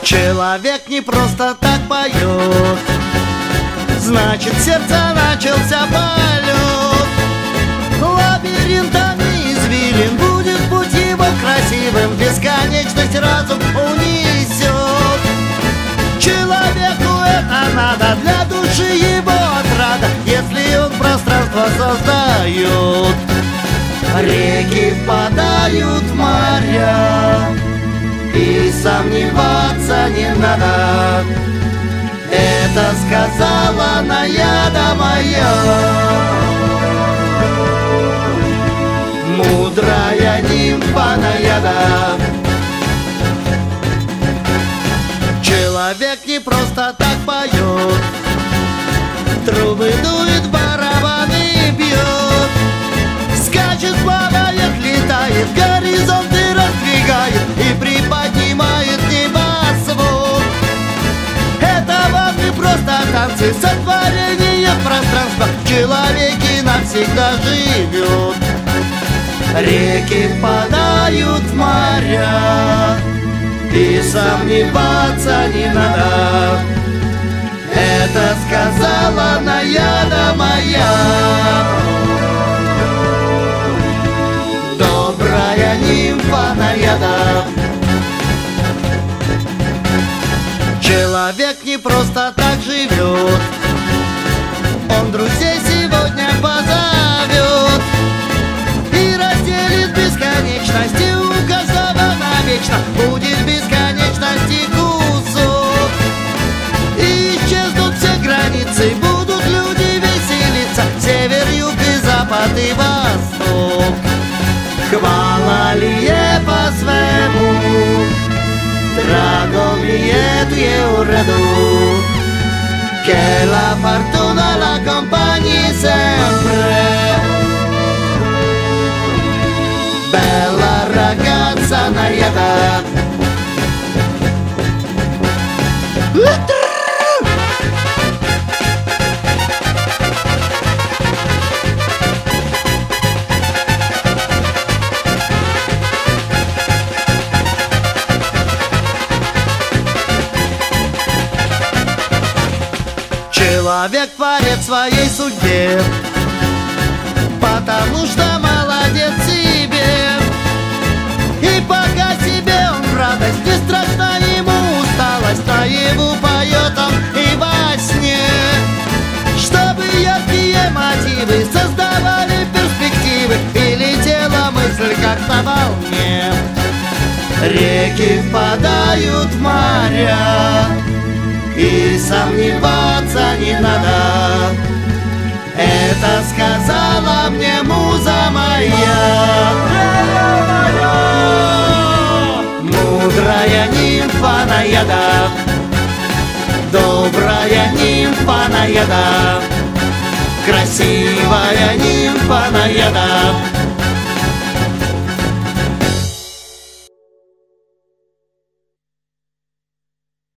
Человек не просто так поет, значит, в сердце начался полет. Лабиринтами извилин будет путь его красивым, бесконечность разум унесет. Человеку это надо, для души его отрада, если он пространство создает. Реки впадают в моря, и сомневаться не надо. Это сказала наяда моя, мудрая нимфа наяда. Человек не просто так поет, трубы дует, барабаны бьет, скачет, плавает, летает, горизонты раздвигает и приподнимает небосвод. Это вам не просто танцы, сотворение пространства в человеке навсегда живет. Реки впадают в моря, и сомневаться не надо. Это сказала наяда моя, добрая нимфа наяда. Человек не просто так живет, он друзей сегодня позовет и разделит бесконечность, и у каждого навечно будет бесконечности кусок. И исчезнут все границы, будут люди веселиться, север, юг и запад и восток. Хвала ли е по-своему, drago mi è tuo redu, che la fortuna l'accompagni sempre. Bella ragazza naiada. Человек творит своей судьбе, потому что молодец себе. И пока себе он в радость, не страшна ему усталость, наяву поет он и во сне. Чтобы яркие мотивы создавали перспективы, и летела мысль как на волне. Реки впадают в моря, и сомневаться не надо. Это сказала мне муза моя, мудрая нимфа наяда, добрая нимфа наяда, красивая нимфа наяда.